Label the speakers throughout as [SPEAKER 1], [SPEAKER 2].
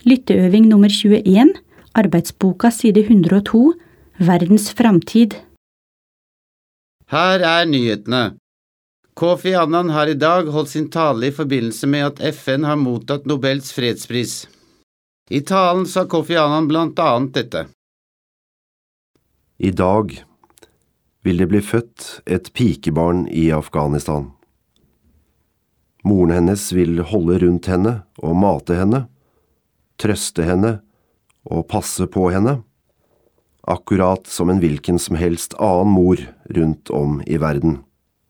[SPEAKER 1] Lytteøving nummer 21, arbeidsboka side 102, Verdens framtid.
[SPEAKER 2] Her er nyhetene. Kofi Annan har i dag holdt sin tale i forbindelse med at FN har mottatt Nobels fredspris. I talen sa Kofi Annan blant annet dette.
[SPEAKER 3] I dag vil det bli født et pikebarn i Afghanistan. Moren hennes vil holde rundt henne og mate henne, trøste henne og passe på henne, akkurat som en hvilken som helst annen mor rundt om i verden.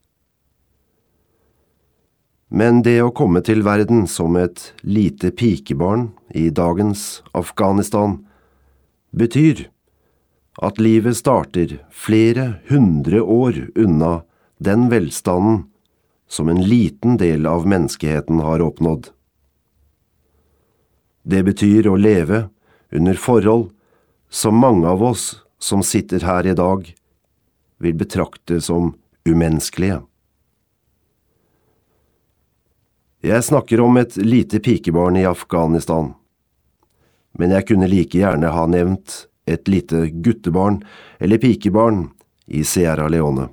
[SPEAKER 3] Men det å komme til verden som et lite pikebarn i dagens Afghanistan betyr at livet starter flere 100 år unna den velstanden som en liten del av menneskeheten har oppnådd. Det betyr å leve under forhold som mange av oss som sitter her i dag vil betrakte som umenneskelige. Jeg snakker om et lite pikebarn i Afghanistan, men jeg kunne like gjerne ha nevnt et lite guttebarn eller pikebarn i Sierra Leone.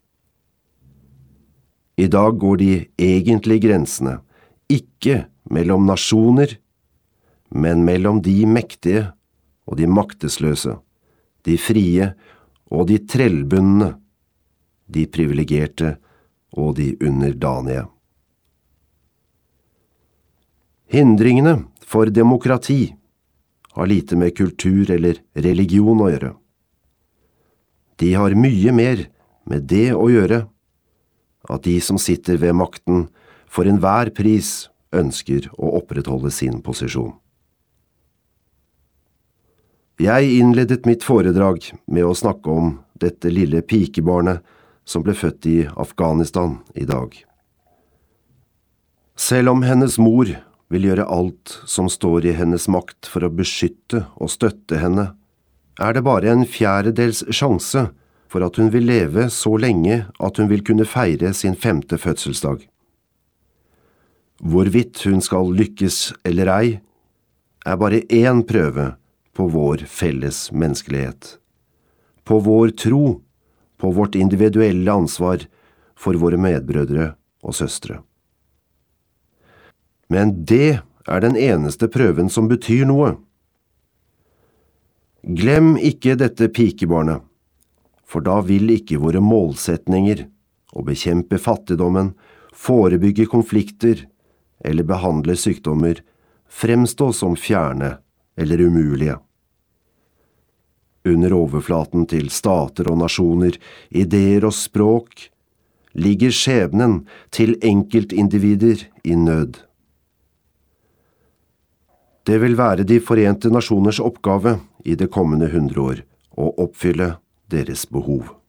[SPEAKER 3] I dag går de egentlige grensene ikke mellom nasjoner, men mellom de mektige og de maktesløse, de frie og de trellbundne, de privilegerte og de underdanige. Hindringene for demokrati har lite med kultur eller religion å gjøre. De har mye mer med det å gjøre at de som sitter ved makten for enhver pris ønsker å opprettholde sin posisjon. Jeg innledet mitt foredrag med å snakke om dette lille pikebarnet som ble født i Afghanistan i dag. Selv om hennes mor vil gjøre alt som står i hennes makt for å beskytte og støtte henne, er det bare en fjerdedels sjanse for at hun vil leve så lenge at hun vil kunne feire sin 5. fødselsdag. Hvorvidt hun skal lykkes eller ei, er bare én prøve på vår felles menneskelighet, på vår tro, på vårt individuelle ansvar for våre medbrødre og søstre. Men det er den eneste prøven som betyr noe. Glem ikke dette pikebarnet, for da vil ikke våre målsetninger å bekjempe fattigdommen, forebygge konflikter eller behandle sykdommer fremstå som fjerne eller umulige. Under overflaten til stater og nasjoner, ideer og språk, ligger skjebnen til enkeltindivider i nød. Det vil være de Forente Nasjoners oppgave i det kommende 100 år å oppfylle deres behov.